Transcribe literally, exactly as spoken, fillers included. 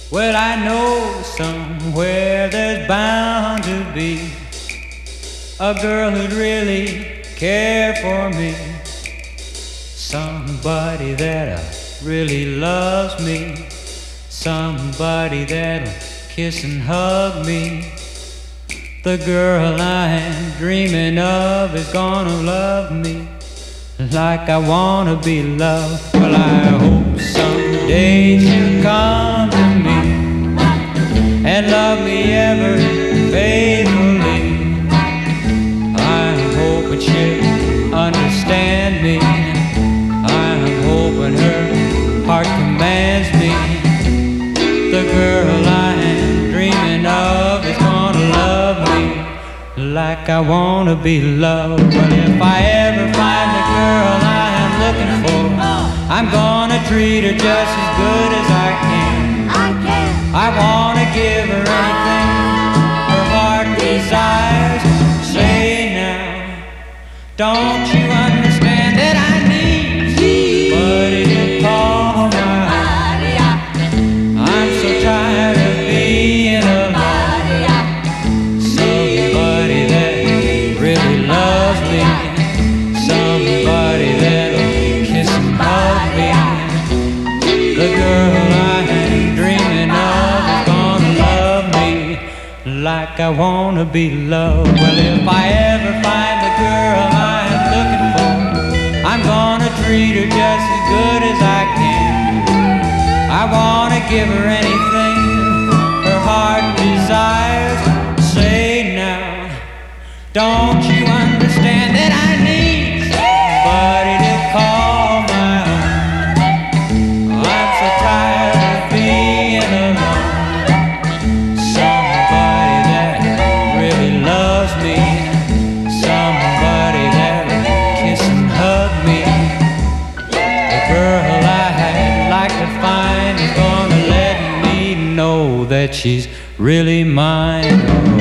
Well, I know somewhere there's bound to be a girl who'd really care for me, somebody that really loves me, somebody that'll kiss and hug me. The girl I am dreaming of is gonna love me like I wanna be loved. Well, I hope someday she'll come to me and love me ever faithfully. I'm hoping she'll understand me. I'm hoping her heart commands me. The girl I am dreaming of is gonna love me like I wanna be loved. But if I ever find the girl I am looking for, I'm gonna treat her just as good as I can. I can. I wanna give her anything her heart desires. Say now, don't you understand that I need somebody to call my own? I'm so tired of being alone. Somebody that really loves me, somebody that'll kiss and hug me. The girl I am dreaming of is gonna love me like I wanna be loved. Well, if I ever find the girl I am looking for, I'm gonna treat her just as good as I can. I wanna give her anything her heart desires. Say now, don't you understand that I need somebody to call my own? I'm so tired of being alone. Somebody that really loves me, somebody that'll kiss and hug me. The girl I'd like to find is gonna let me know that she's really mine.